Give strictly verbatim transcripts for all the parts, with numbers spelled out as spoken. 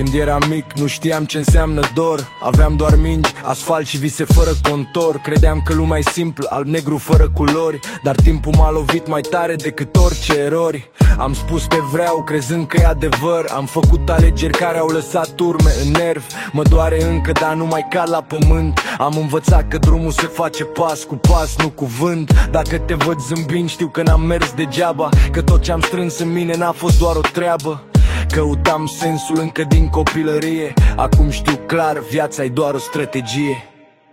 Când eram mic nu știam ce înseamnă dor. Aveam doar mingi, asfalt și vise fără contor. Credeam că lumea e simplă, alb-negru fără culori. Dar timpul m-a lovit mai tare decât orice erori. Am spus că vreau, crezând că e adevăr. Am făcut alegeri care au lăsat urme în nerv. Mă doare încă, dar nu mai cad la pământ. Am învățat că drumul se face pas cu pas, nu cuvânt. Dacă te văd zâmbind, știu că n-am mers degeaba, că tot ce-am strâns în mine n-a fost doar o treabă. Căutam sensul încă din copilărie. Acum știu clar, viața e doar o strategie.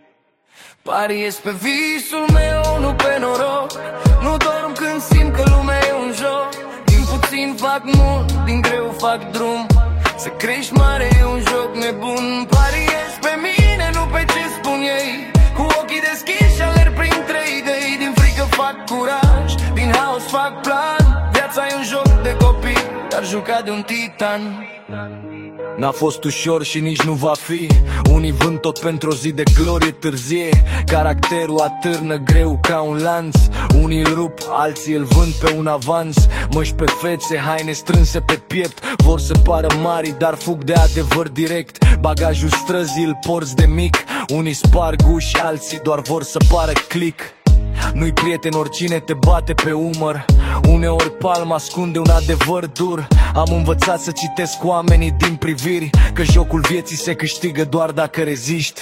Pariez pe visul meu, nu pe noroc. Nu dorm când simt că lumea e un joc. Din puțin fac mult, din greu fac drum. Să crești mare e un joc nebun. Pariez pe mine, nu pe ce spun ei. Cu ochii deschiși și alerg printre idei. Din frică fac curaj, din haos fac plan. Viața e un joc de copii, dar jucat de un titan. N-a fost ușor și nici nu va fi. Unii vând tot pentru o zi de glorie târzie. Caracterul atârnă greu ca un lanț. Unii îl rup, alții îl vând pe un avans. Măști pe fețe, haine strânse pe piept. Vor să pară mari, dar fug de adevăr direct. Bagajul străzii îl porți de mic. Unii sparg uși, alții doar vor să pară click. Nu-i prieten oricine te bate pe umăr. Uneori palma ascunde un adevăr dur. Am învățat să citesc oamenii din priviri, că jocul vieții se câștigă doar dacă reziști.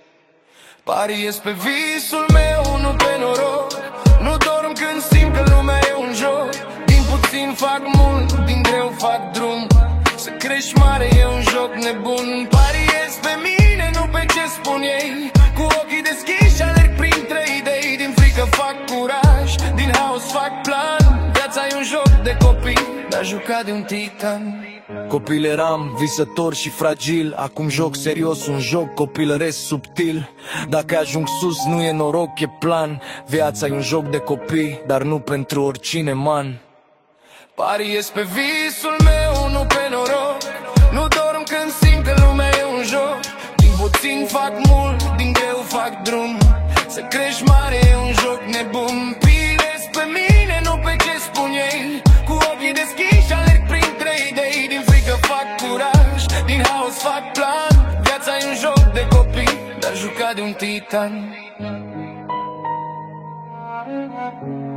Pariez pe visul meu, nu pe noroc. Nu dorm când simt că lumea e un joc. Din puțin fac mult, din greu fac drum. Să crești mare e un joc nebun. Pariez pe mine, nu pe ce spun ei. Cu ochii deschiși alerg printre idei. Din frică fac curaj, din haos fac plan. Viața e un joc de copii, dar jucat de un titan. Copil eram, visător și fragil. Acum joc serios, un joc copilăresc subtil. Dacă ajung sus nu e noroc, e plan. Viața e un joc de copii, dar nu pentru oricine, man. Pariez pe visul meu, nu pe noroc. Nu dorm când simt că lumea e un joc. Din puțin fac mult, din greu fac drum. Să crești mare e un joc nebun. Pilez pe mine, nu pe ce spun ei. Cu ochii deschiși alerg printre idei. Din frică fac curaj, din haos fac plan. Viața e un joc de copii, dar jucat de un titan.